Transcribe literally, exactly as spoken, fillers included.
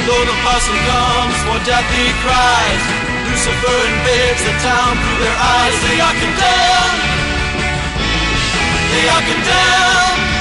Though the possum comes, for death he cries, Lucifer invades the town through their eyes. They are condemned, they are condemned.